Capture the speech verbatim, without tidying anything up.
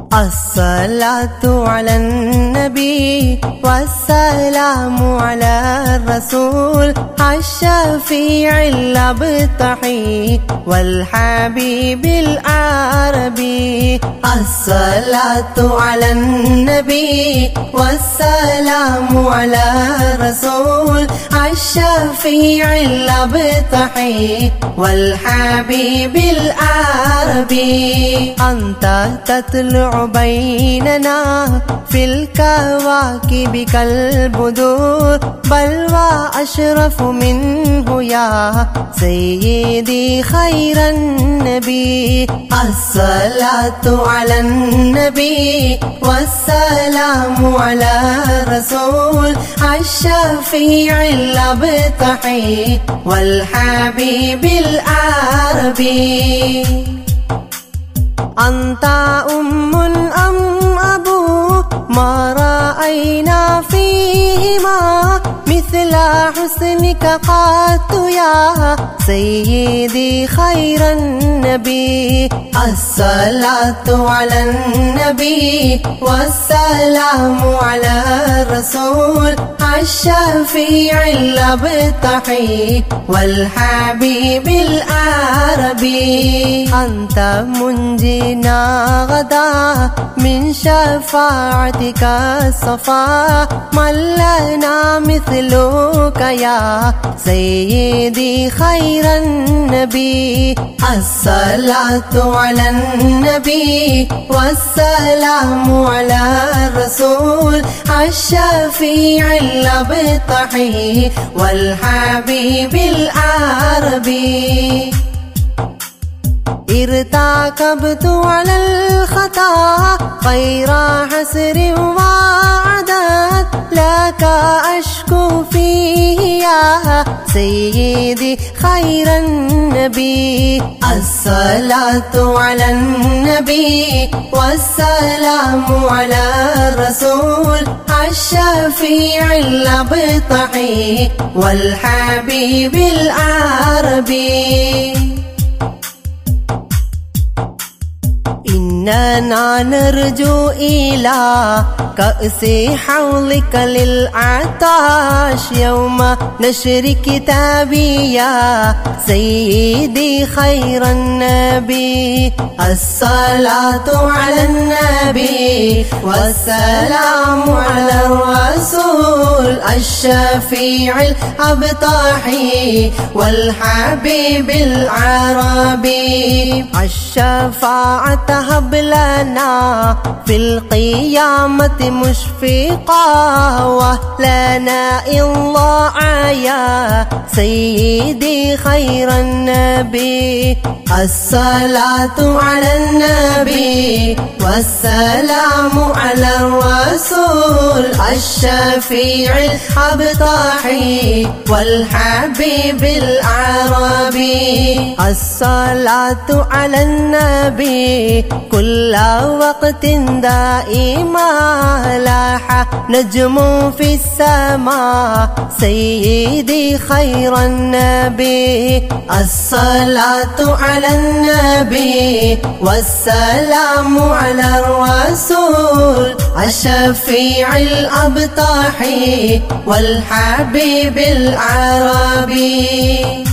الصلاة على النبي والسلام على الرسول الشفيع الأبطحي والحبيب العربي. الصلاة على النبي والسلام على الرسول الشفيع الأبطحي والحبيب العربي. أنت تطلع بيننا في الكواكب كالبدور، بل وأشرف منه يا سيدي خير النبي. الصلاة على النبي والسلام على الرسول الشفيع الأبطحي والحبيب العربي. أنت أم أم أبو ما رأينا فيهما مثل حسنك قط يا سيدي خير النبي. الصلاة على النبي والسلام على الرسول الشفيع الأبطحي والحبيب العربي. أنت منجينا غدا من شفاعتك الصفا، من لنا مثلك يا سيدي خير النبي. الصلاة على النبي والسلام على الرسول الشفيع الأبطحي والحبيب العربي. ارتكبت على الخطا غير حسر وعدد، لك أشكو فيه يا سيدي خير النبي. الصلاة على النبي والسلام على الرسول الشفيع الأبطحي والحبيب العربي. إننا نرجو إلى كأس حوضك للعطاش يوم نشر كتابي يا سيدي خير النبي. الصلاة على النبي والسلام على الرسول الشفيع الأبطحي والحبيب العربي. الشفاعة هب لنا في القيامة مشفقا، ولنا الله يا سيدي خير النبي. الصلاة على النبي والسلام على الرسول الشفيع الأبطحي والحبيب العربي. الصلاة على النبي كل وقت دائما، لاح نجم في السماء سيدي خير النبي. الصلاة على النبي والسلام على الرسول الشفيع الأبطحي والحبيب العربي.